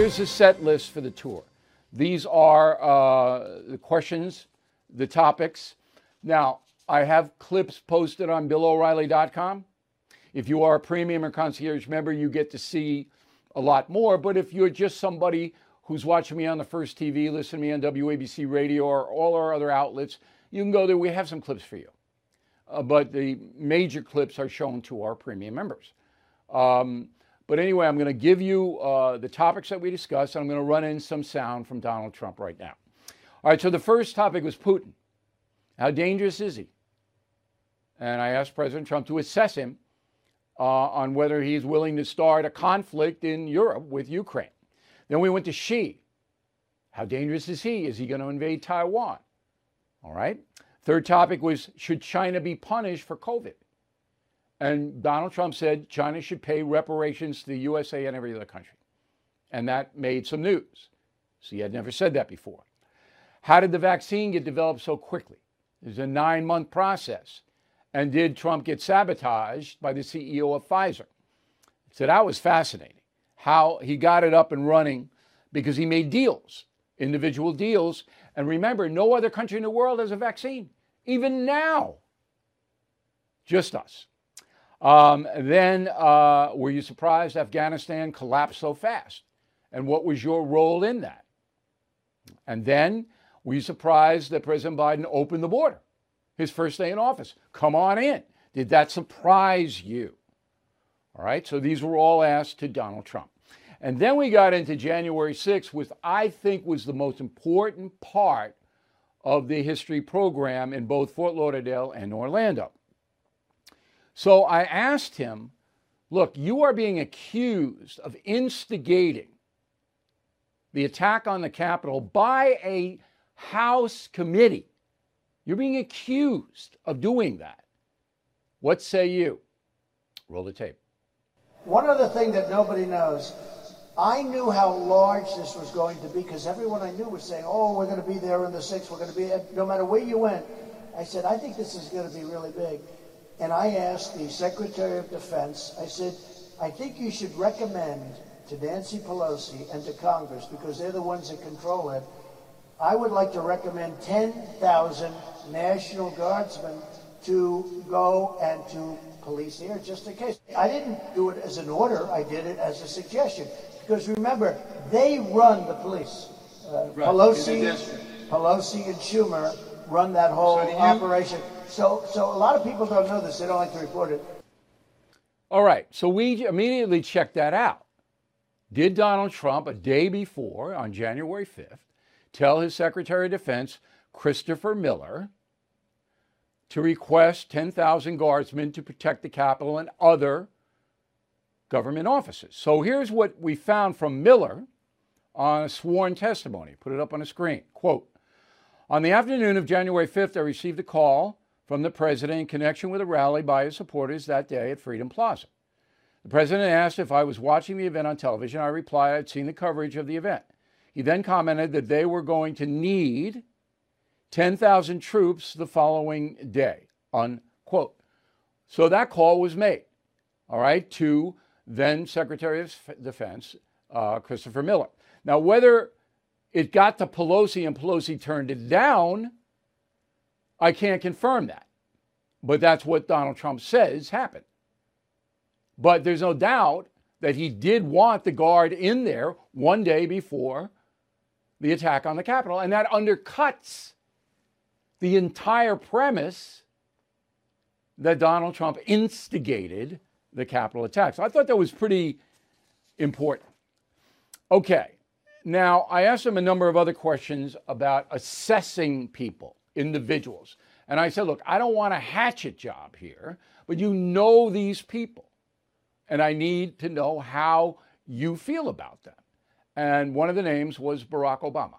here's the set list for the tour. These are the questions, the topics. Now, I have clips posted on BillO'Reilly.com. If you are a premium or concierge member, you get to see a lot more. But if you're just somebody who's watching me on the First TV, listening to me on WABC Radio or all our other outlets, you can go there. We have some clips for you. But the major clips are shown to our premium members. But anyway, I'm going to give you the topics that we discussed. I'm going to run in some sound from Donald Trump right now. All right, so the first topic was Putin. How dangerous is he? And I asked President Trump to assess him on whether he's willing to start a conflict in Europe with Ukraine. Then we went to Xi. How dangerous is he? Is he going to invade Taiwan? All right. Third topic was, should China be punished for COVID? And Donald Trump said China should pay reparations to the USA and every other country. And that made some news. So he had never said that before. How did the vaccine get developed so quickly? It was a 9-month process. And did Trump get sabotaged by the CEO of Pfizer? So that was fascinating. How he got it up and running because he made deals, individual deals. And remember, no other country in the world has a vaccine, even now. Just us. Then, were you surprised Afghanistan collapsed so fast? And what was your role in that? And then, were you surprised that President Biden opened the border? His first day in office. Come on in. Did that surprise you? All right, so these were all asked to Donald Trump. And then we got into January 6th, which I think was the most important part of the history program in both Fort Lauderdale and Orlando. So I asked him, look, you are being accused of instigating the attack on the Capitol by a House committee. You're being accused of doing that. What say you? Roll the tape. One other thing that nobody knows, I knew how large this was going to be because everyone I knew was saying, oh, we're going to be there on the 6th, we're going to be, no matter where you went. I said, I think this is going to be really big. And I asked the Secretary of Defense, I said, I think you should recommend to Nancy Pelosi and to Congress, because they're the ones that control it, I would like to recommend 10,000 National Guardsmen to go and to police here just in case. I didn't do it as an order, I did it as a suggestion. Because remember, they run the police. Right. Pelosi and Schumer run that whole operation. So a lot of people don't know this. They don't like to report it. All right. So we immediately checked that out. Did Donald Trump, a day before, on January 5th, tell his Secretary of Defense, Christopher Miller, to request 10,000 guardsmen to protect the Capitol and other government offices? So here's what we found from Miller on a sworn testimony. Put it up on the screen. Quote, on the afternoon of January 5th, I received a call from the president in connection with a rally by his supporters that day at Freedom Plaza. The president asked if I was watching the event on television. I replied I'd seen the coverage of the event. He then commented that they were going to need 10,000 troops the following day, unquote. So that call was made, all right, to then Secretary of Defense, Christopher Miller. Now, whether it got to Pelosi and Pelosi turned it down, I can't confirm that. But that's what Donald Trump says happened. But there's no doubt that he did want the guard in there one day before the attack on the Capitol. And that undercuts the entire premise that Donald Trump instigated the Capitol attack. So I thought that was pretty important. Okay. Now, I asked him a number of other questions about assessing people, individuals. And I said, look, I don't want a hatchet job here, but you know these people. And I need to know how you feel about them. And one of the names was Barack Obama.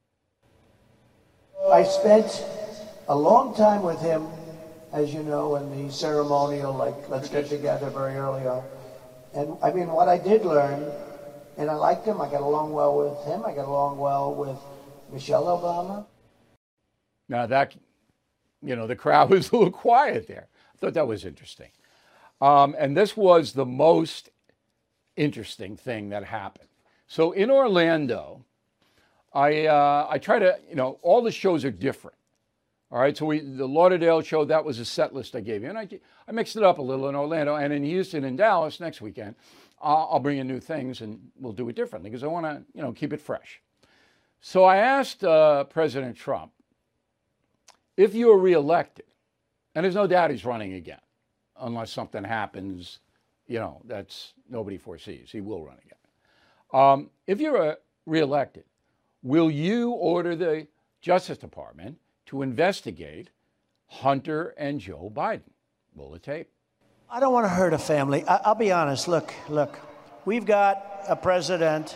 I spent a long time with him, as you know, in the ceremonial, like, let's get together very early on. And I mean, what I did learn, and I liked him, I got along well with him, I got along well with Michelle Obama. Now that, the crowd was a little quiet there. I thought that was interesting. And this was the most interesting thing that happened. So in Orlando, I try to, all the shows are different. All right, so the Lauderdale show, that was a set list I gave you. And I mixed it up a little in Orlando, and in Houston and Dallas next weekend, I'll bring in new things and we'll do it differently because I want to, keep it fresh. So I asked President Trump, if you were reelected, and there's no doubt he's running again, unless something happens, that's nobody foresees. He will run again. If you're reelected, will you order the Justice Department to investigate Hunter and Joe Biden? Roll the tape. I don't want to hurt a family. I'll be honest. Look, we've got a president.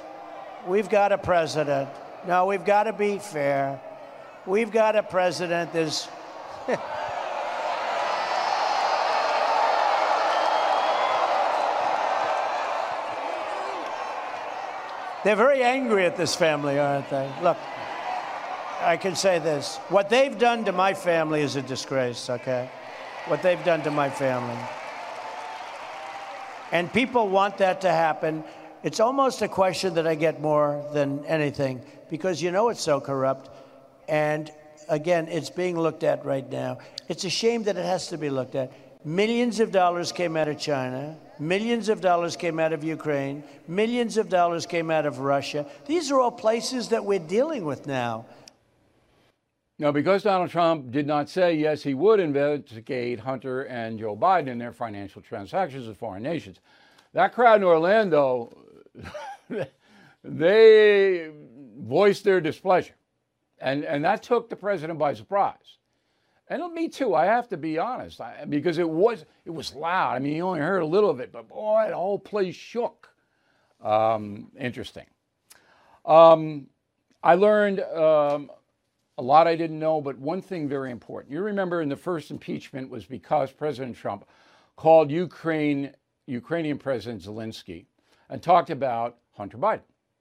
No, we've got to be fair. We've got a president. There's. They're very angry at this family, aren't they? Look, I can say this. What they've done to my family is a disgrace, okay? What they've done to my family. And people want that to happen. It's almost a question that I get more than anything because it's so corrupt. And again, it's being looked at right now. It's a shame that it has to be looked at. Millions of dollars came out of China. Millions of dollars came out of Ukraine. Millions of dollars came out of Russia. These are all places that we're dealing with now. Now, because Donald Trump did not say, yes, he would investigate Hunter and Joe Biden in their financial transactions with foreign nations, that crowd in Orlando, they voiced their displeasure. And that took the president by surprise. And me too, I have to be honest, because it was loud. I mean, you only heard a little of it, but boy, the whole place shook. Interesting. I learned a lot I didn't know, but one thing very important. You remember in the first impeachment was because President Trump called Ukrainian President Zelensky and talked about Hunter Biden.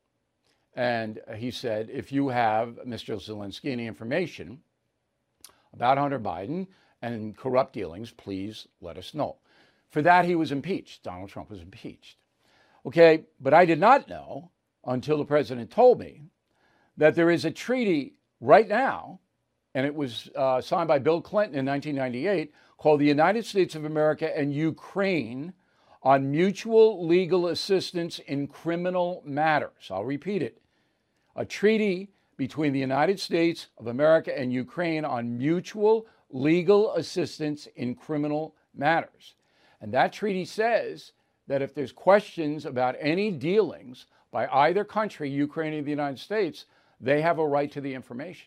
And he said, if you have, Mr. Zelensky, any information about Hunter Biden and corrupt dealings, please let us know. For that, he was impeached. Donald Trump was impeached. Okay, but I did not know until the president told me that there is a treaty right now, and it was signed by Bill Clinton in 1998, called the United States of America and Ukraine on mutual legal assistance in criminal matters. I'll repeat it. A treaty between the United States of America and Ukraine on mutual legal assistance in criminal matters. And that treaty says that if there's questions about any dealings by either country, Ukraine or the United States, they have a right to the information.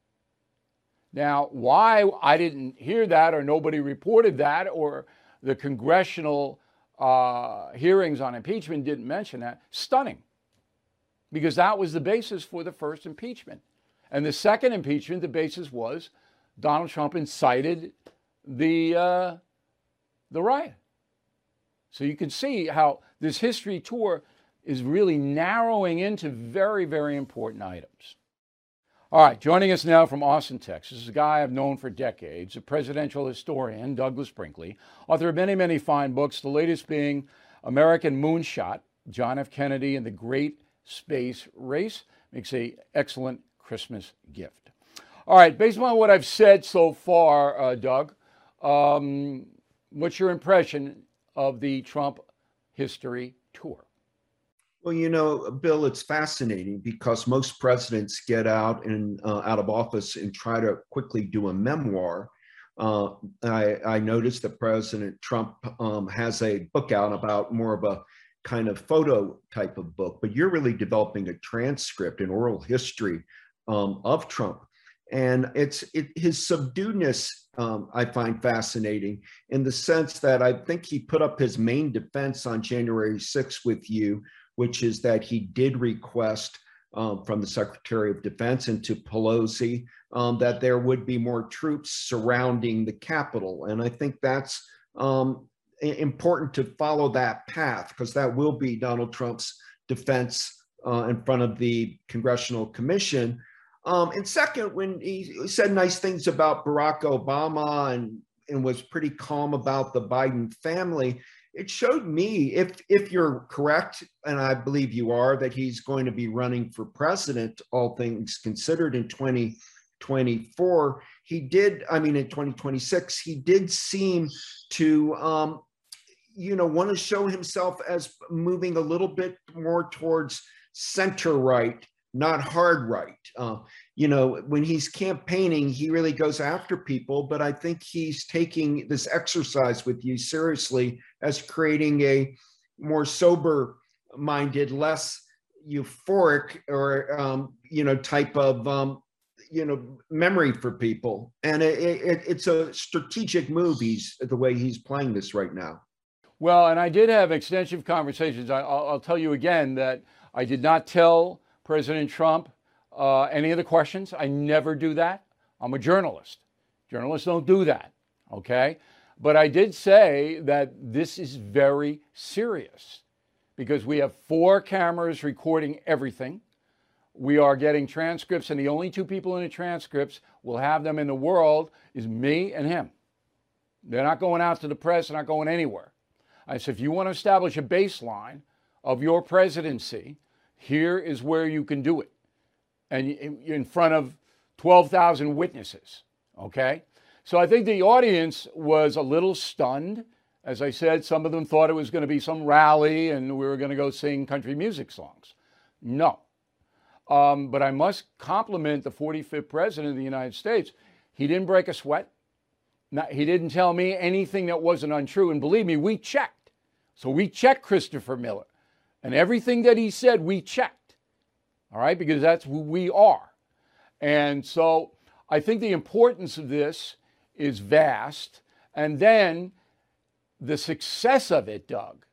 Now, why I didn't hear that or nobody reported that or the congressional hearings on impeachment didn't mention that, stunning. Because that was the basis for the first impeachment. And the second impeachment, the basis was Donald Trump incited the riot. So you can see how this history tour is really narrowing into very, very important items. All right, joining us now from Austin, Texas, is a guy I've known for decades, a presidential historian, Douglas Brinkley, author of many, many fine books, the latest being American Moonshot, John F. Kennedy and the Great Space Race. Makes an excellent Christmas gift. All right, based on what I've said so far, Doug, what's your impression of the Trump history tour? Well, Bill, it's fascinating because most presidents get out of office and try to quickly do a memoir. I noticed that President Trump has a book out about more of a kind of photo type of book, but you're really developing a transcript, an oral history of Trump. And his subduedness I find fascinating in the sense that I think he put up his main defense on January 6th with you, which is that he did request from the Secretary of Defense and to Pelosi that there would be more troops surrounding the Capitol. And I think that's important to follow that path because that will be Donald Trump's defense in front of the Congressional Commission. And second, when he said nice things about Barack Obama and was pretty calm about the Biden family, it showed me, if you're correct, and I believe you are, that he's going to be running for president, all things considered, in 2024. He did, I mean, in 2026, he did seem to, want to show himself as moving a little bit more towards center right, not hard right. When he's campaigning, he really goes after people, but I think he's taking this exercise with you seriously as creating a more sober minded, less euphoric or, type of, memory for people. And it's a strategic move, the way he's playing this right now. Well, and I did have extensive conversations. I'll tell you again that I did not tell President Trump any of the questions. I never do that. I'm a journalist. Journalists don't do that, okay? But I did say that this is very serious because we have 4 cameras recording everything. We are getting transcripts, and the only 2 people in the transcripts will have them in the world is me and him. They're not going out to the press. They're not going anywhere. I said, if you want to establish a baseline of your presidency, here is where you can do it. And in front of 12,000 witnesses, okay? So I think the audience was a little stunned. As I said, some of them thought it was going to be some rally and we were going to go sing country music songs. No. But I must compliment the 45th president of the United States. He didn't break a sweat. He didn't tell me anything that wasn't untrue. And believe me, we checked. So we checked Christopher Miller. And everything that he said, we checked. All right? Because that's who we are. And so I think the importance of this is vast. And then the success of it, Doug,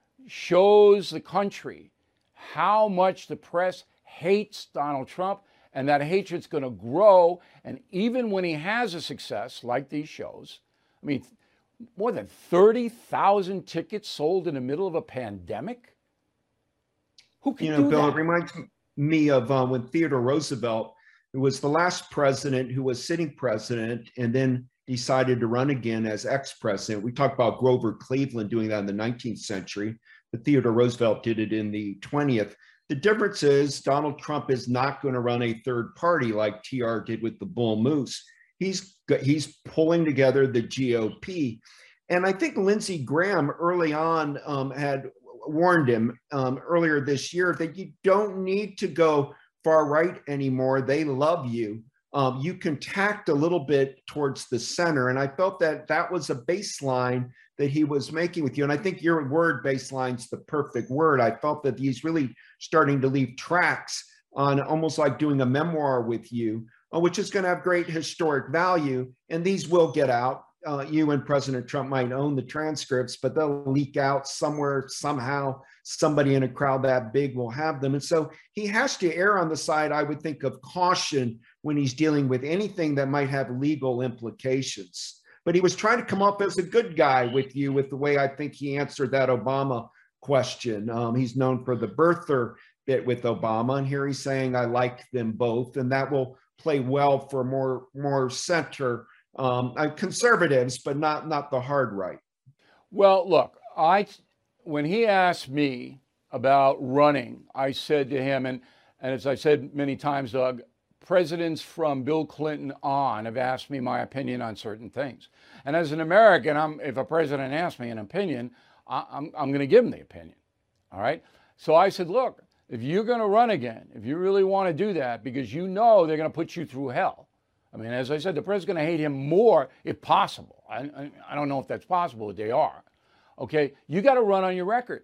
shows the country how much the press hates Donald Trump, and that hatred's going to grow. And even when he has a success like these shows, I mean, more than 30,000 tickets sold in the middle of a pandemic. Who can do Bill, that? it reminds me of when Theodore Roosevelt, who was the last president who was sitting president and then decided to run again as ex-president. We talk about Grover Cleveland doing that in the 19th century, but Theodore Roosevelt did it in the 20th. The difference is Donald Trump is not going to run a third party like TR did with the Bull Moose. He's pulling together the GOP. And I think Lindsey Graham early on had warned him earlier this year that you don't need to go far right anymore. They love you. You can tact a little bit towards the center. And I felt that that was a baseline that he was making with you. And I think your word baseline's the perfect word. I felt that he's really starting to leave tracks on almost like doing a memoir with you, which is going to have great historic value. And these will get out. You and President Trump might own the transcripts, but they'll leak out somewhere, somehow. Somebody in a crowd that big will have them. And so he has to err on the side, I would think, of caution when he's dealing with anything that might have legal implications. But he was trying to come up as a good guy with you with the way I think he answered that Obama question. He's known for the birther bit with Obama, and here he's saying, I like them both, and that will play well for more center conservatives, but not the hard right. Well, look, when he asked me about running, I said to him, and as I said many times, Doug, presidents from Bill Clinton on have asked me my opinion on certain things. And as an American, if a president asks me an opinion, I'm going to give him the opinion. All right? So I said, look, if you're going to run again, if you really want to do that, because you know they're going to put you through hell. I mean, as I said, the president's going to hate him more if possible. I don't know if that's possible, but they are. Okay? You got to run on your record.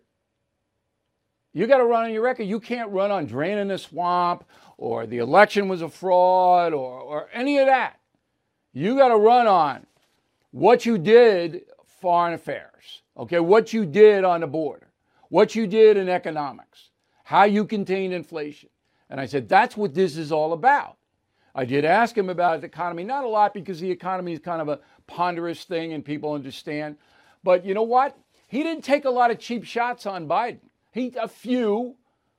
You got to run on your record. You can't run on draining the swamp or the election was a fraud or any of that. You got to run on what you did foreign affairs, okay, what you did on the border, what you did in economics, how you contained inflation. And I said, that's what this is all about. I did ask him about the economy, not a lot because the economy is kind of a ponderous thing and people understand. But you know what? He didn't take a lot of cheap shots on Biden. A few,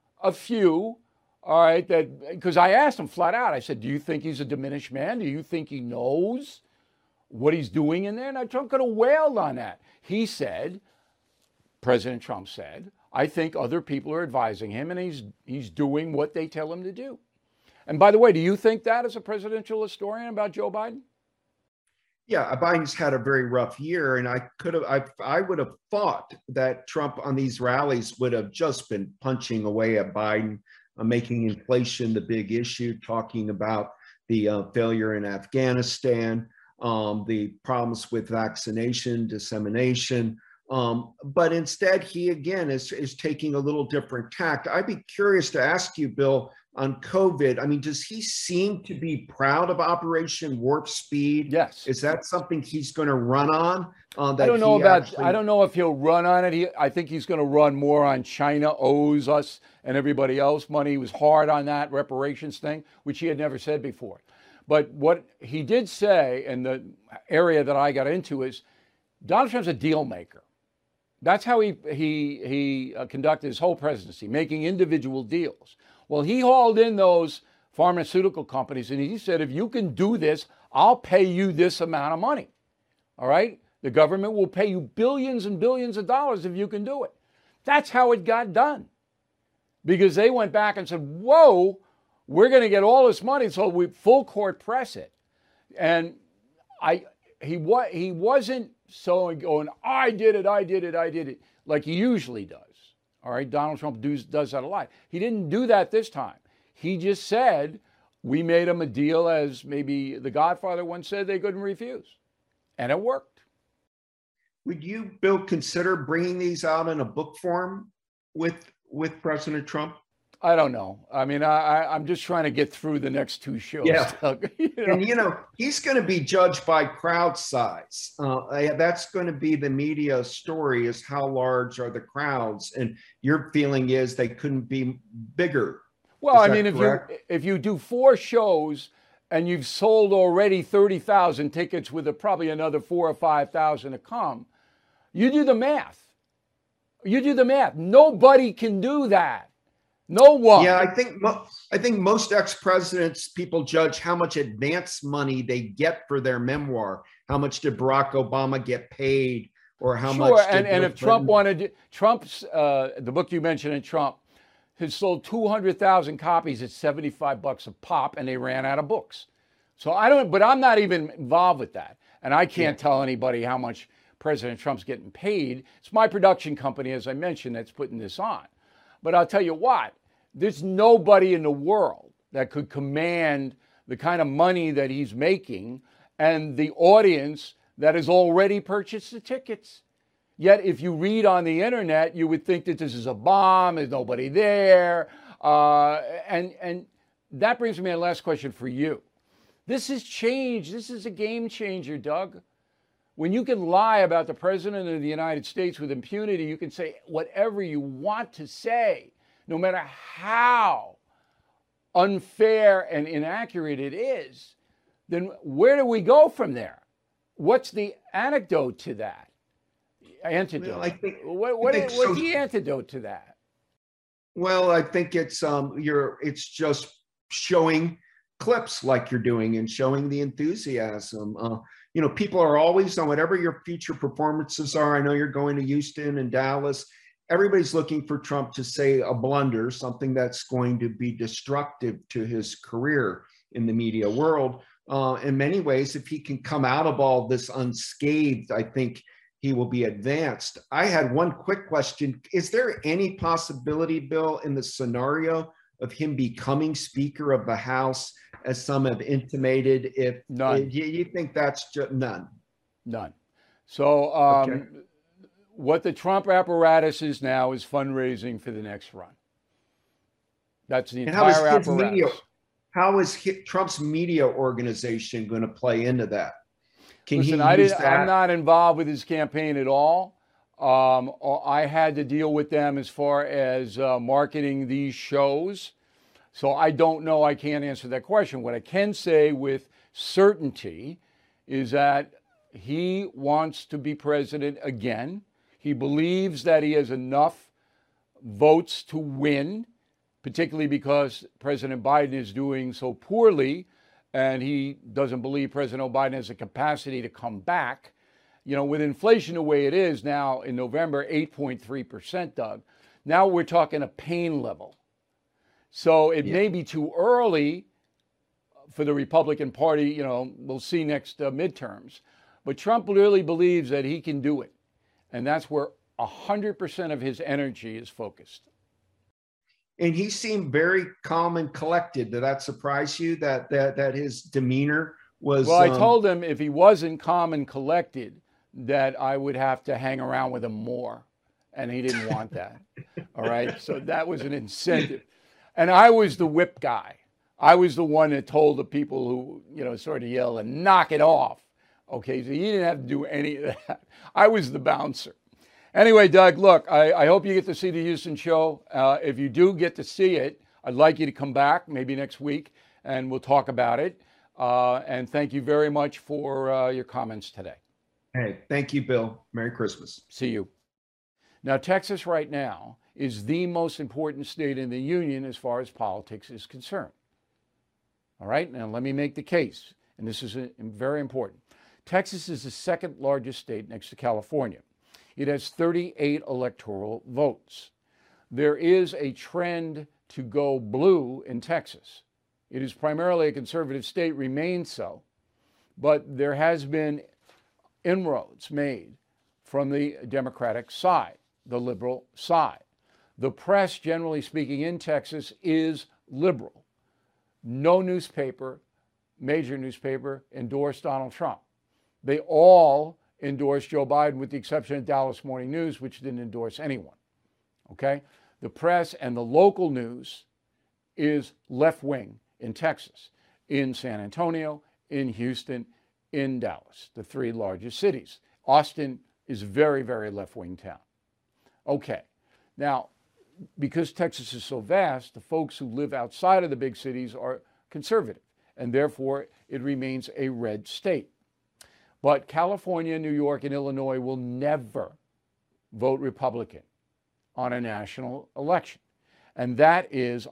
all right, because I asked him flat out, I said, do you think he's a diminished man? Do you think he knows what he's doing in there? And Trump could have wailed on that. He said, President Trump said. I think other people are advising him, and he's doing what they tell him to do. And by the way, do you think that as a presidential historian about Joe Biden? Yeah, Biden's had a very rough year, and I would have thought that Trump on these rallies would have just been punching away at Biden, making inflation the big issue, talking about the failure in Afghanistan, the problems with vaccination dissemination. But instead, he again is taking a little different tact. I'd be curious to ask you, Bill, on COVID. I mean, does he seem to be proud of Operation Warp Speed? Yes. Is that something he's going to run on? I don't know I don't know if he'll run on it. I think he's going to run more on China owes us and everybody else money. He was hard on that reparations thing, which he had never said before. But what he did say, and the area that I got into, is Donald Trump's a deal maker. That's how he conducted his whole presidency, making individual deals. Well, he hauled in those pharmaceutical companies, and he said, if you can do this, I'll pay you this amount of money. All right? The government will pay you billions and billions of dollars if you can do it. That's how it got done. Because they went back and said, whoa, we're going to get all this money, so we full court press it. And he wasn't so going, I did it, like he usually does. All right, Donald Trump does that a lot. He didn't do that this time. He just said, we made him a deal, as maybe The Godfather once said, they couldn't refuse. And it worked. Would you, Bill, consider bringing these out in a book form with President Trump? I don't know. I mean, I'm just trying to get through the next two shows. Yeah. Doug. And, he's going to be judged by crowd size. That's going to be the media story, is how large are the crowds? And your feeling is they couldn't be bigger. Well, I mean, if you do 4 shows and you've sold already 30,000 tickets with probably another 4,000 or 5,000 to come, you do the math. Nobody can do that. No one. Yeah, I think most ex-presidents, people judge how much advance money they get for their memoir. How much did Barack Obama get paid, or how much? Sure, and if Trump wanted Trump's the book you mentioned in Trump has sold 200,000 copies at $75 a pop, and they ran out of books. So but I'm not even involved with that, and I can't tell anybody how much President Trump's getting paid. It's my production company, as I mentioned, that's putting this on. But I'll tell you what, there's nobody in the world that could command the kind of money that he's making and the audience that has already purchased the tickets. Yet if you read on the internet, you would think that this is a bomb, there's nobody there. And that brings me to my last question for you. This has changed. This is a game changer, Doug. When you can lie about the president of the United States with impunity, you can say whatever you want to say, no matter how unfair and inaccurate it is. Then where do we go from there? What's the antidote to that? Antidote. Well, I think, what's the antidote to that? Well, I think it's just showing clips like you're doing and showing the enthusiasm. People are always on whatever your future performances are. I know you're going to Houston and Dallas. Everybody's looking for Trump to say a blunder, something that's going to be destructive to his career in the media world. In many ways, if he can come out of all this unscathed, I think he will be advanced. I had one quick question. Is there any possibility, Bill, in the scenario of him becoming Speaker of the House, as some have intimated? None. You think that's just none? None. So what the Trump apparatus is now is fundraising for the next run. That's the entire apparatus. How is Trump's media organization going to play into that? I'm not involved with his campaign at all. I had to deal with them as far as marketing these shows. So I don't know. I can't answer that question. What I can say with certainty is that he wants to be president again. He believes that he has enough votes to win, particularly because President Biden is doing so poorly, and he doesn't believe President Biden has the capacity to come back. You know, with inflation the way it is now in November, 8.3%, Doug, now we're talking a pain level. So it may be too early for the Republican Party. You know, we'll see next midterms. But Trump really believes that he can do it. And that's where 100% of his energy is focused. And he seemed very calm and collected. Did that surprise you, that his demeanor was? Well, I told him if he wasn't calm and collected, that I would have to hang around with him more. And he didn't want that. All right. So that was an incentive. And I was the whip guy. I was the one that told the people who, you know, sort of yell and knock it off. Okay. So he didn't have to do any of that. I was the bouncer. Anyway, Doug, look, I hope you get to see the Houston show. If you do get to see it, I'd like you to come back maybe next week and we'll talk about it. And thank you very much for your comments today. Hey, thank you, Bill. Merry Christmas. See you. Now, Texas right now is the most important state in the union as far as politics is concerned. All right, now let me make the case, and this is very important. Texas is the second largest state next to California. It has 38 electoral votes. There is a trend to go blue in Texas. It is primarily a conservative state, remains so, but there has been inroads made from the Democratic side, the liberal side. The press, generally speaking, in Texas is liberal. No newspaper, major newspaper, endorsed Donald Trump. They all endorsed Joe Biden, with the exception of Dallas Morning News, which didn't endorse anyone. Okay? The press and the local news is left-wing in Texas, in San Antonio, in Houston, in Dallas, the three largest cities. Austin is very, very left-wing town. Okay. Now, because Texas is so vast, the folks who live outside of the big cities are conservative, and therefore it remains a red state. But California, New York, and Illinois will never vote Republican on a national election. And that is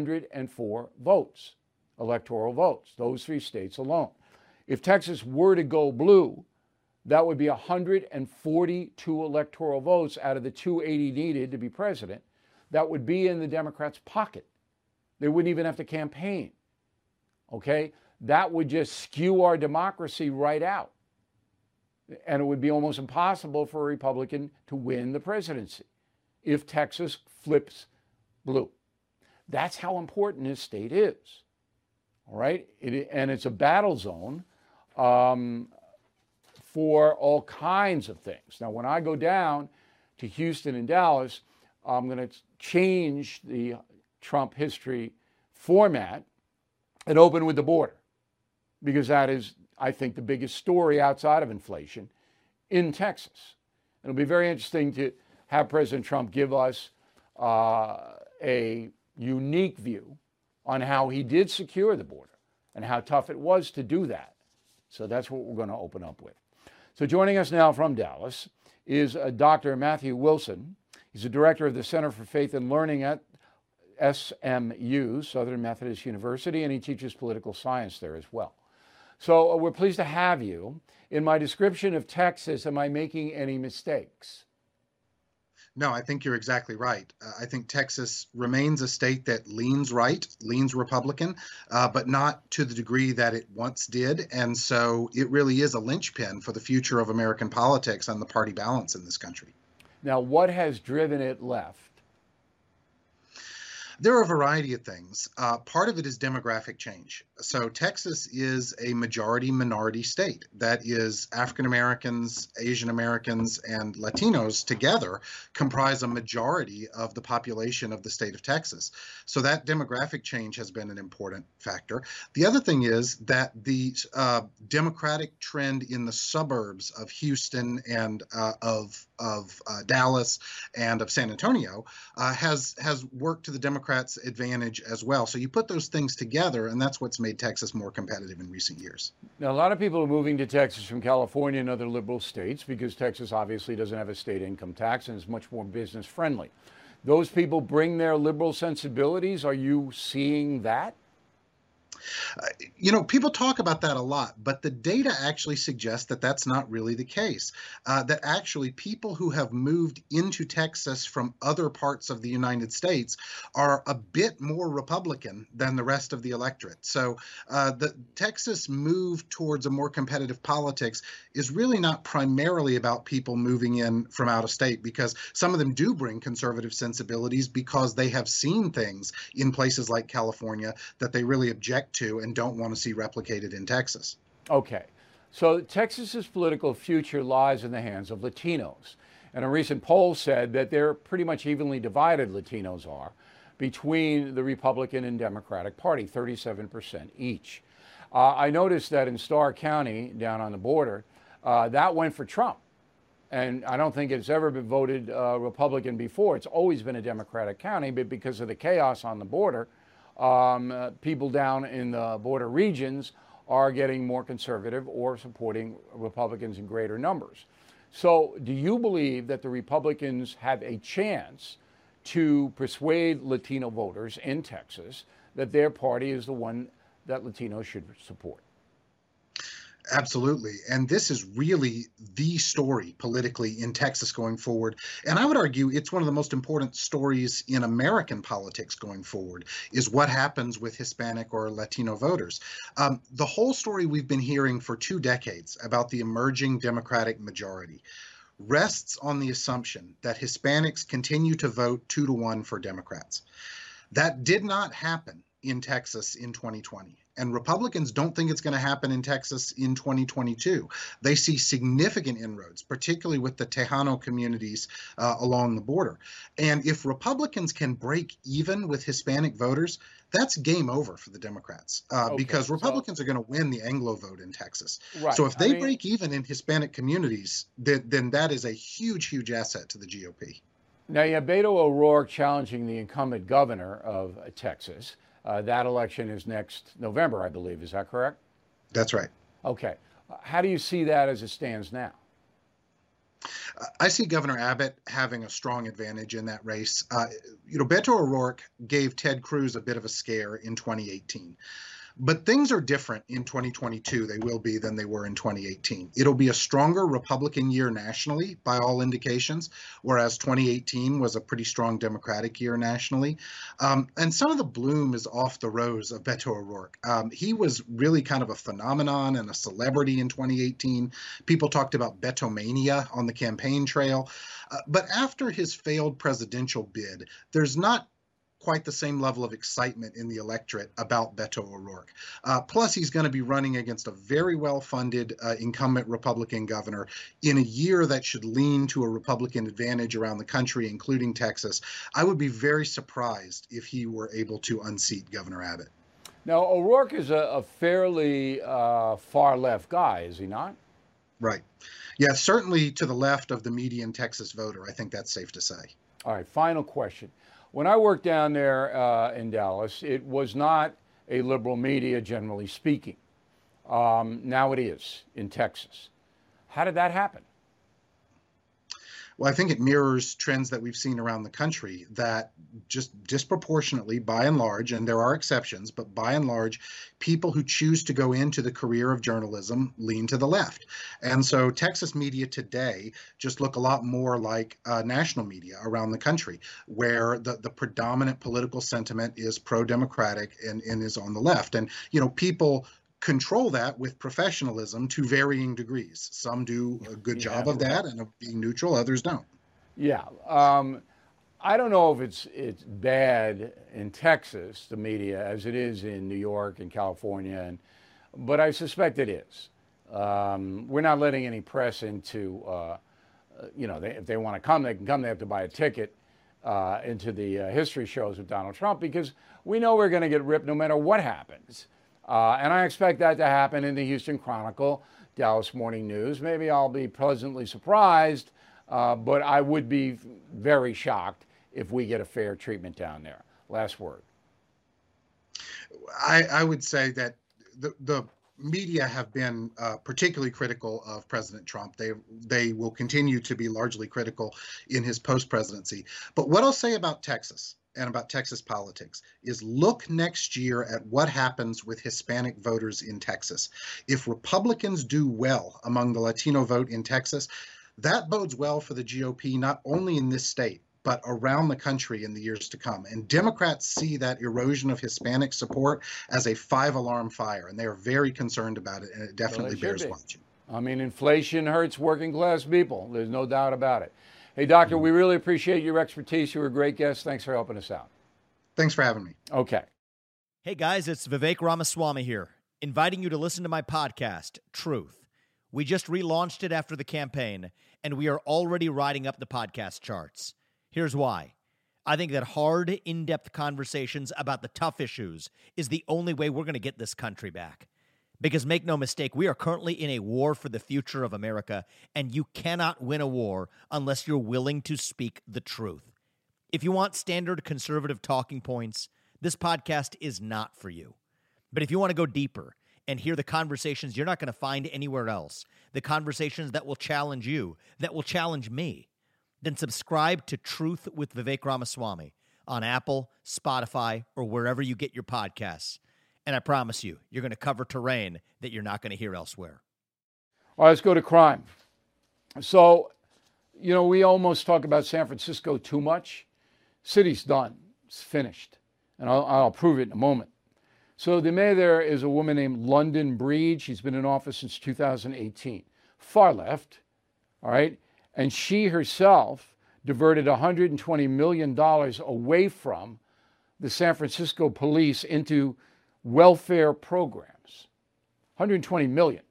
104 votes, electoral votes, those three states alone. If Texas were to go blue, that would be 142 electoral votes out of the 280 needed to be president. That would be in the Democrats' pocket. They wouldn't even have to campaign. Okay? That would just skew our democracy right out. And it would be almost impossible for a Republican to win the presidency if Texas flips blue. That's how important this state is. All right? And it's a battle zone for all kinds of things. Now, when I go down to Houston and Dallas, I'm going to change the Trump history format and open with the border, because that is, I think, the biggest story outside of inflation in Texas. It'll be very interesting to have President Trump give us a unique view on how he did secure the border and how tough it was to do that. So that's what we're going to open up with. So joining us now from Dallas is Dr. Matthew Wilson. He's the director of the Center for Faith and Learning at SMU, Southern Methodist University, and he teaches political science there as well. So we're pleased to have you. In my description of Texas, am I making any mistakes? No, I think you're exactly right. I think Texas remains a state that leans right, leans Republican, but not to the degree that it once did. And so it really is a linchpin for the future of American politics and the party balance in this country. Now, what has driven it left? There are a variety of things. Part of it is demographic change. So Texas is a majority minority state that is African Americans, Asian Americans, and Latinos together comprise a majority of the population of the state of Texas. So that demographic change has been an important factor. The other thing is that the democratic trend in the suburbs of Houston and of Dallas and of San Antonio has worked to the Democrats' advantage as well. So you put those things together, and that's what's made Texas more competitive in recent years. Now, a lot of people are moving to Texas from California and other liberal states because Texas obviously doesn't have a state income tax and is much more business friendly. Those people bring their liberal sensibilities. Are you seeing that? People talk about that a lot, but the data actually suggests that that's not really the case. That actually people who have moved into Texas from other parts of the United States are a bit more Republican than the rest of the electorate. So the Texas move towards a more competitive politics is really not primarily about people moving in from out of state, because some of them do bring conservative sensibilities because they have seen things in places like California that they really object to and don't want to see replicated in Texas. Okay. So Texas's political future lies in the hands of Latinos. And a recent poll said that they're pretty much evenly divided, Latinos are, between the Republican and Democratic Party, 37% each. I noticed that in Starr County, down on the border, that went for Trump. And I don't think it's ever been voted Republican before. It's always been a Democratic county, but because of the chaos on the border, people down in the border regions are getting more conservative or supporting Republicans in greater numbers. So do you believe that the Republicans have a chance to persuade Latino voters in Texas that their party is the one that Latinos should support? Absolutely. And this is really the story politically in Texas going forward. And I would argue it's one of the most important stories in American politics going forward, is what happens with Hispanic or Latino voters. The whole story we've been hearing for 2 decades about the emerging Democratic majority rests on the assumption that Hispanics continue to vote 2-to-1 for Democrats. That did not happen in Texas in 2020. And Republicans don't think it's going to happen in Texas in 2022. They see significant inroads, particularly with the Tejano communities along the border. And if Republicans can break even with Hispanic voters, that's game over for the Democrats, because Republicans are going to win the Anglo vote in Texas. Right. So if they break even in Hispanic communities, then that is a huge, huge asset to the GOP. Now you have Beto O'Rourke challenging the incumbent governor of Texas. That election is next November, I believe. Is that correct? That's right. Okay. How do you see that as it stands now? I see Governor Abbott having a strong advantage in that race. Beto O'Rourke gave Ted Cruz a bit of a scare in 2018. But things are different in 2022. They will be than they were in 2018. It'll be a stronger Republican year nationally, by all indications, whereas 2018 was a pretty strong Democratic year nationally. And some of the bloom is off the rose of Beto O'Rourke. He was really kind of a phenomenon and a celebrity in 2018. People talked about Betomania on the campaign trail. But after his failed presidential bid, there's not quite the same level of excitement in the electorate about Beto O'Rourke. Plus, he's going to be running against a very well-funded incumbent Republican governor in a year that should lean to a Republican advantage around the country, including Texas. I would be very surprised if he were able to unseat Governor Abbott. Now, O'Rourke is a fairly far-left guy, is he not? Right. Yeah, certainly to the left of the median Texas voter. I think that's safe to say. All right, final question. When I worked down there in Dallas, it was not a liberal media, generally speaking. Now it is in Texas. How did that happen? Well, I think it mirrors trends that we've seen around the country, that just disproportionately, by and large, and there are exceptions, but by and large, people who choose to go into the career of journalism lean to the left. And so Texas media today just look a lot more like national media around the country, where the predominant political sentiment is pro-democratic and is on the left. And, people control that with professionalism to varying degrees. Some do a good job of that and of being neutral, others don't. Yeah. I don't know if it's bad in Texas, the media, as it is in New York and California, but I suspect it is. We're not letting any press into, if they want to come, they can come. They have to buy a ticket into the history shows with Donald Trump, because we know we're going to get ripped no matter what happens. And I expect that to happen in the Houston Chronicle, Dallas Morning News. Maybe I'll be pleasantly surprised, but I would be very shocked if we get a fair treatment down there. Last word. I would say that the media have been particularly critical of President Trump. They will continue to be largely critical in his post-presidency. But what I'll say about Texas and about Texas politics is look next year at what happens with Hispanic voters in Texas. If Republicans do well among the Latino vote in Texas, that bodes well for the GOP, not only in this state, but around the country in the years to come. And Democrats see that erosion of Hispanic support as a 5-alarm fire, and they are very concerned about it, and it definitely bears watching. I mean, inflation hurts working class people. There's no doubt about it. Hey, Doctor, we really appreciate your expertise. You were a great guest. Thanks for helping us out. Thanks for having me. Okay. Hey, guys, it's Vivek Ramaswamy here, inviting you to listen to my podcast, Truth. We just relaunched it after the campaign, and we are already riding up the podcast charts. Here's why. I think that hard, in-depth conversations about the tough issues is the only way we're going to get this country back. Because make no mistake, we are currently in a war for the future of America, and you cannot win a war unless you're willing to speak the truth. If you want standard conservative talking points, this podcast is not for you. But if you want to go deeper and hear the conversations you're not going to find anywhere else, the conversations that will challenge you, that will challenge me, then subscribe to Truth with Vivek Ramaswamy on Apple, Spotify, or wherever you get your podcasts. And I promise you, you're going to cover terrain that you're not going to hear elsewhere. All right, let's go to crime. So, you know, we almost talk about San Francisco too much. City's done. It's finished. And I'll prove it in a moment. So the mayor there is a woman named London Breed. She's been in office since 2018. Far left, all right? And she herself diverted $120 million away from the San Francisco police into welfare programs. $120 million.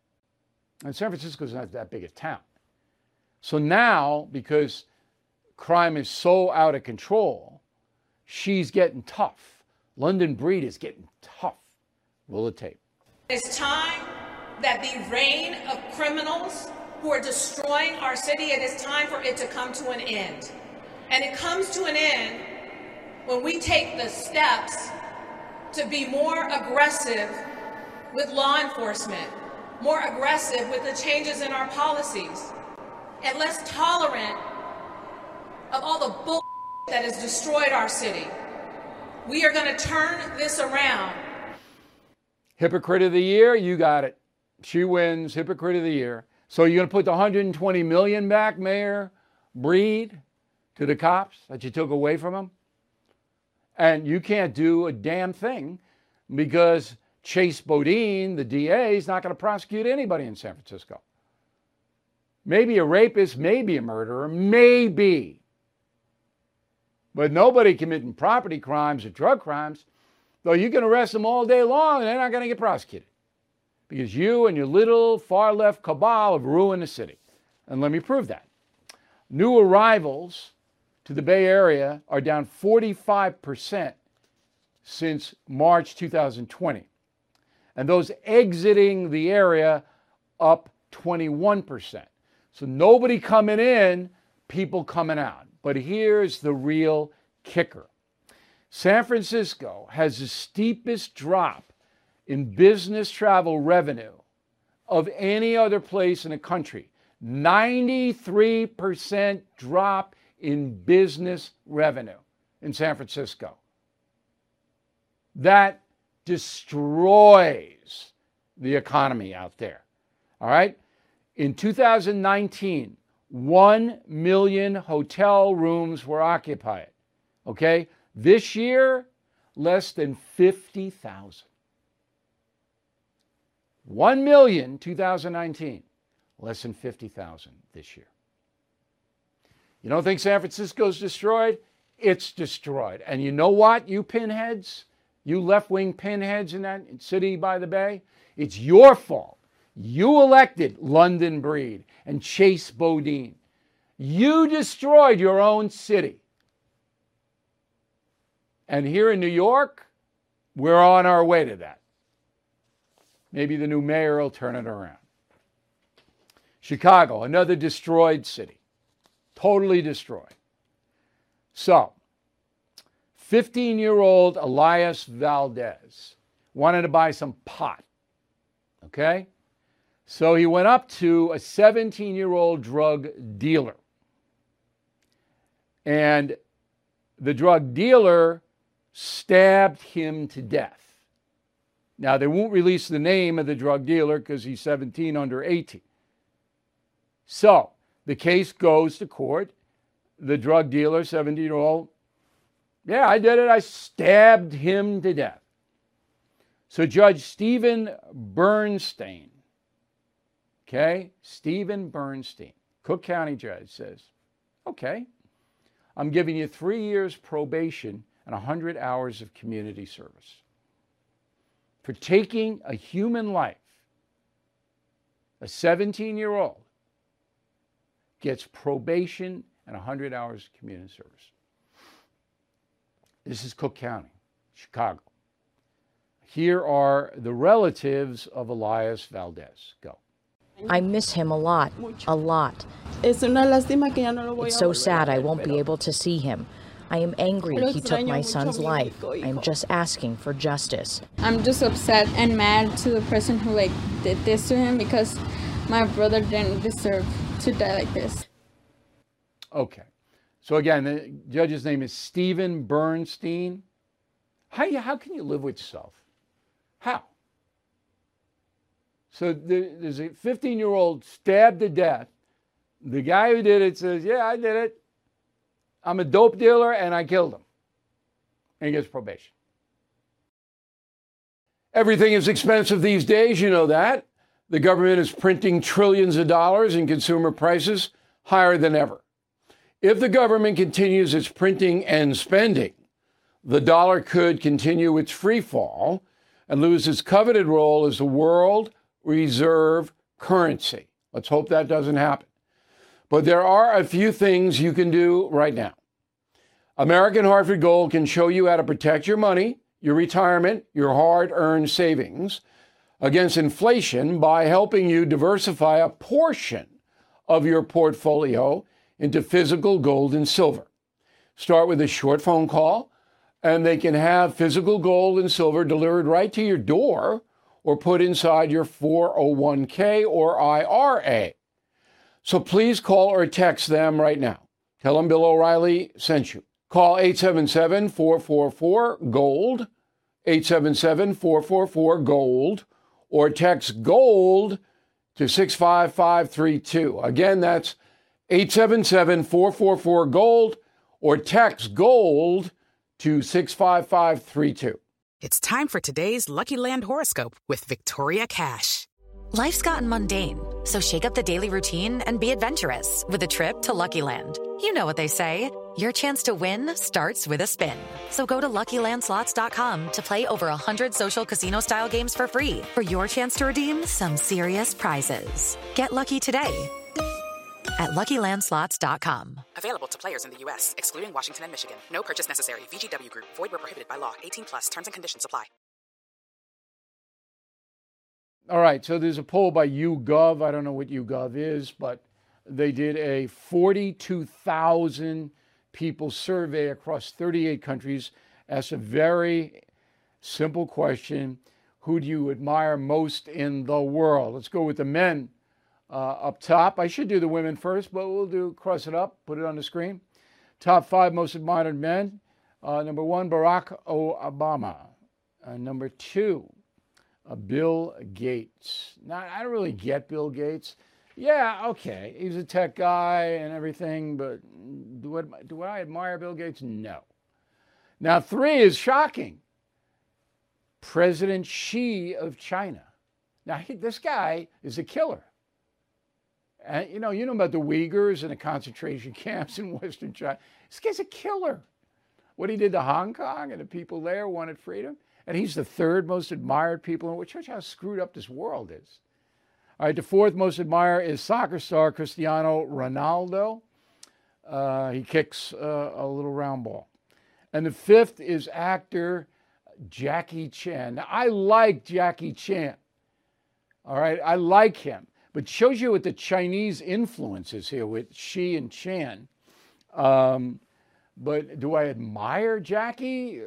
And San Francisco's not that big a town. So now, because crime is so out of control, she's getting tough. London Breed is getting tough. Roll the tape. It's time that the reign of criminals who are destroying our city, it is time for it to come to an end. And it comes to an end when we take the steps to be more aggressive with law enforcement, more aggressive with the changes in our policies, and less tolerant of all the bull that has destroyed our city. We are going to turn this around. Hypocrite of the year, you got it. She wins, hypocrite of the year. So you're going to put the $120 million back, Mayor Breed, to the cops that you took away from them? And you can't do a damn thing because Chase Bodine, the DA, is not going to prosecute anybody in San Francisco. Maybe a rapist, maybe a murderer, maybe. But nobody committing property crimes or drug crimes, though you can arrest them all day long and they're not going to get prosecuted. Because you and your little far-left cabal have ruined the city. And let me prove that. New arrivals to the Bay Area are down 45% since March 2020. And those exiting the area up 21%. So nobody coming in, people coming out. But here's the real kicker. San Francisco has the steepest drop in business travel revenue of any other place in the country. 93% drop in business revenue in San Francisco. That destroys the economy out there. All right? In 2019, 1 million hotel rooms were occupied. Okay? This year, less than 50,000. 1 million 2019, less than 50,000 this year. You don't think San Francisco's destroyed? It's destroyed. And you know what, you pinheads, you left-wing pinheads in that city by the bay? It's your fault. You elected London Breed and Chase Bodine. You destroyed your own city. And here in New York, we're on our way to that. Maybe the new mayor will turn it around. Chicago, another destroyed city. Totally destroyed. So, 15-year-old Elias Valdez wanted to buy some pot. Okay? So he went up to a 17-year-old drug dealer. And The drug dealer stabbed him to death. Now, they won't release the name of the drug dealer because he's 17 under 18. So the case goes to court. The drug dealer, 17-year-old, yeah, I did it. I stabbed him to death. So Judge Stephen Bernstein, Stephen Bernstein, Cook County judge, says, okay, I'm giving you 3 years probation and 100 hours of community service for taking a human life. A 17-year-old gets probation and 100 hours of community service. This is Cook County, Chicago. Here are the relatives of Elias Valdez. Go. I miss him a lot, a lot. It's so sad I won't be able to see him. I am angry he took my son's life. I am just asking for justice. I'm just upset and mad to the person who did this to him because my brother didn't deserve to die like this. Okay. So again, the judge's name is Stephen Bernstein. How can you live with yourself? How? So there's a 15-year-old stabbed to death. The guy who did it says, yeah, I did it. I'm a dope dealer and I killed him. And he gets probation. Everything is expensive these days, you know that. The government is printing trillions of dollars and consumer prices higher than ever. If the government continues its printing and spending, the dollar could continue its free fall and lose its coveted role as the world reserve currency. Let's hope that doesn't happen. But there are a few things you can do right now. American Hartford Gold can show you how to protect your money, your retirement, your hard-earned savings against inflation by helping you diversify a portion of your portfolio into physical gold and silver. Start with a short phone call, and they can have physical gold and silver delivered right to your door or put inside your 401k or IRA. So please call or text them right now. Tell them Bill O'Reilly sent you. Call 877-444-GOLD, 877-444-GOLD, or text GOLD to 65532. Again, that's 877-444-GOLD, or text GOLD to 65532. It's time for today's Lucky Land horoscope with Victoria Cash. Life's gotten mundane, so shake up the daily routine and be adventurous with a trip to Lucky Land. You know what they say, your chance to win starts with a spin. So go to LuckyLandSlots.com to play over 100 social casino-style games for free for your chance to redeem some serious prizes. Get lucky today at LuckyLandSlots.com. Available to players in the U.S., excluding Washington and Michigan. No purchase necessary. VGW Group. Void where prohibited by law. 18+. Terms and conditions apply. All right, so there's a poll by YouGov. I don't know what YouGov is, but they did a 42,000 people survey across 38 countries. Asked a very simple question: who do you admire most in the world? Let's go with the men up top. I should do the women first, but we'll cross it up, put it on the screen. Top 5 most admired men. Number 1, Barack Obama. Number 2, Bill Gates. Now, I don't really get Bill Gates. Yeah, okay, he's a tech guy and everything, but do I admire Bill Gates? No. Now, 3 is shocking. President Xi of China. Now, this guy is a killer. And you know about the Uyghurs and the concentration camps in Western China. This guy's a killer. What he did to Hong Kong and the people there wanted freedom. And he's the 3rd most admired people, which shows how screwed up this world is. All right, the 4th most admired is soccer star Cristiano Ronaldo. He kicks a little round ball. And the 5th is actor Jackie Chan. Now, I like Jackie Chan. All right, I like him. But it shows you what the Chinese influence is here with Xi and Chan. But do I admire Jackie?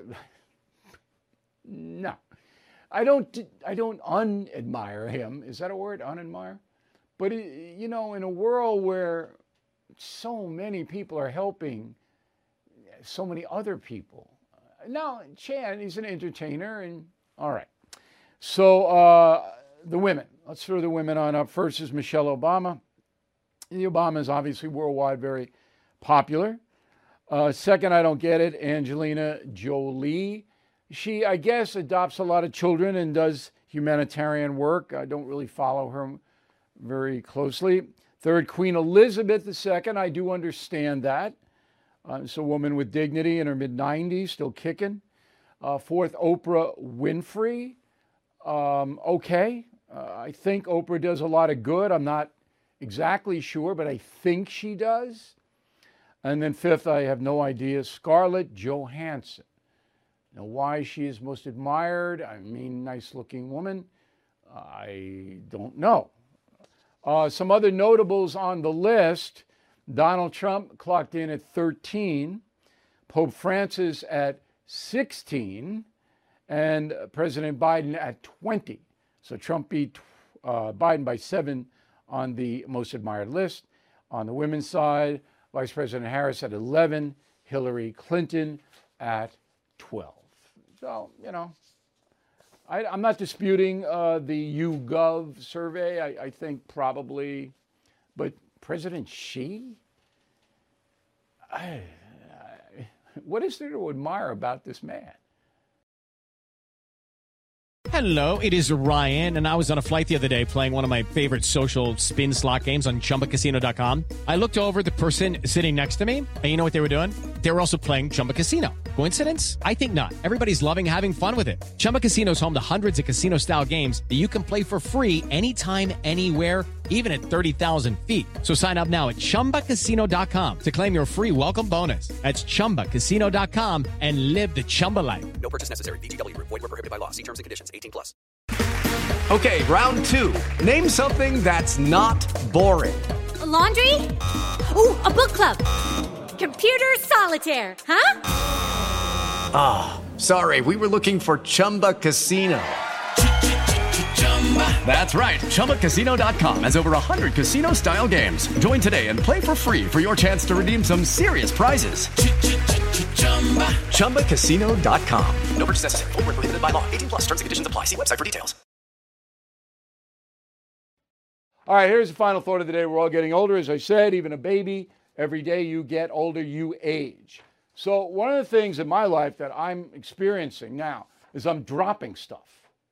No, I don't unadmire him. Is that a word, unadmire? But, in a world where so many people are helping so many other people. Now, Chan, he's an entertainer, and all right. So the women. Let's throw the women on up. First is Michelle Obama. The Obama is obviously worldwide very popular. Second, I don't get it, Angelina Jolie. She, I guess, adopts a lot of children and does humanitarian work. I don't really follow her very closely. Third, Queen Elizabeth II. I do understand that. It's a woman with dignity in her mid-90s, still kicking. Fourth, Oprah Winfrey. Okay. I think Oprah does a lot of good. I'm not exactly sure, but I think she does. And then fifth, I have no idea, Scarlett Johansson. Now, why she is most admired, I mean, nice-looking woman, I don't know. Some other notables on the list, Donald Trump clocked in at 13, Pope Francis at 16, and President Biden at 20. So Trump beat Biden by 7 on the most admired list. On the women's side, Vice President Harris at 11, Hillary Clinton at 12. So, you know, I'm not disputing the YouGov survey. I think probably, but President Xi? What is there to admire about this man? Hello, it is Ryan, and I was on a flight the other day playing one of my favorite social spin slot games on ChumbaCasino.com. I looked over at the person sitting next to me, and you know what they were doing? They were also playing Chumba Casino. Coincidence? I think not. Everybody's loving having fun with it. Chumba Casino is home to hundreds of casino-style games that you can play for free anytime, anywhere, even at 30,000 feet. So sign up now at ChumbaCasino.com to claim your free welcome bonus. That's ChumbaCasino.com and live the Chumba life. No purchase necessary. VGW. Void were prohibited by law. See terms and conditions. 18 plus. Okay, round two. Name something that's not boring. A laundry? Ooh, a book club. Computer solitaire, huh? Ah, oh, sorry. We were looking for Chumba Casino. That's right. ChumbaCasino.com has over 100 casino-style games. Join today and play for free for your chance to redeem some serious prizes. ChumbaCasino.com. No purchase necessary. Void were prohibited by law. 18 plus. Terms and conditions apply. See website for details. All right, here's the final thought of the day. We're all getting older. As I said, even a baby, every day you get older, you age. So one of the things in my life that I'm experiencing now is I'm dropping stuff.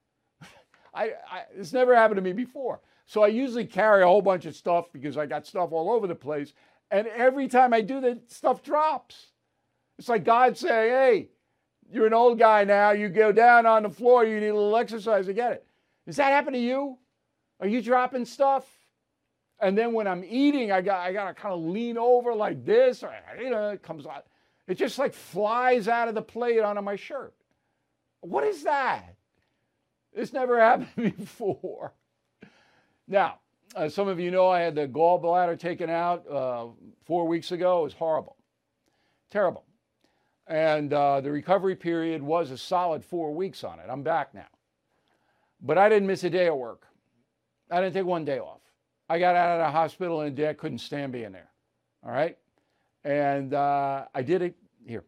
It's never happened to me before. So I usually carry a whole bunch of stuff because I got stuff all over the place. And every time I do that, stuff drops. It's like God saying, hey, you're an old guy now. You go down on the floor. You need a little exercise to get it. Does that happen to you? Are you dropping stuff? And then when I'm eating, I got to kind of lean over like this. Or, it comes out. It just like flies out of the plate onto my shirt. What is that? This never happened before. Now, some of you know I had the gallbladder taken out 4 weeks ago. It was horrible. Terrible. And the recovery period was a solid 4 weeks on it. I'm back now. But I didn't miss a day of work. I didn't take one day off. I got out of the hospital in a day I couldn't stand being there. All right? And I did it here.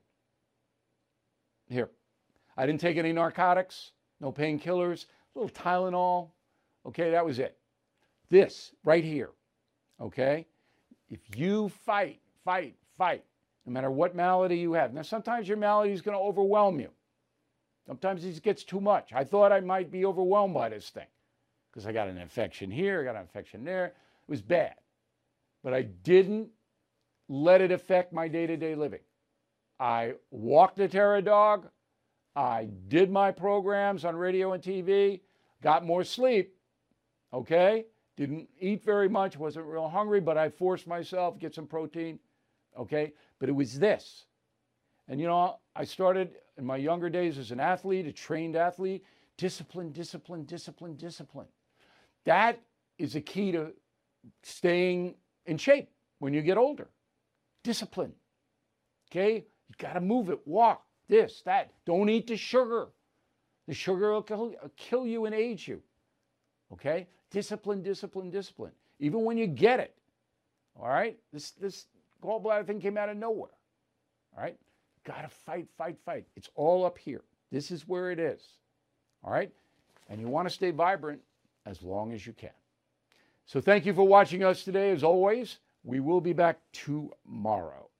I didn't take any narcotics, no painkillers, a little Tylenol. Okay, that was it. This right here. Okay? If you fight, no matter what malady you have. Now, sometimes your malady is going to overwhelm you. Sometimes it gets too much. I thought I might be overwhelmed by this thing because I got an infection here, I got an infection there. It was bad. But I didn't let it affect my day-to-day living. I walked the Terra Dog. I did my programs on radio and TV. Got more sleep. Okay? Didn't eat very much. Wasn't real hungry, but I forced myself to get some protein. Okay? But it was this. And you know, I started in my younger days as an athlete, a trained athlete. Discipline. That is a key to staying in shape when you get older. Discipline. Okay? You got to move it, walk, this, that. Don't eat the sugar. The sugar will kill you and age you. Okay? Discipline. Even when you get it. All right? This gallbladder thing came out of nowhere. All right? got to fight, fight, fight. It's all up here. This is where it is. All right? And you want to stay vibrant as long as you can. So thank you for watching us today. As always, we will be back tomorrow.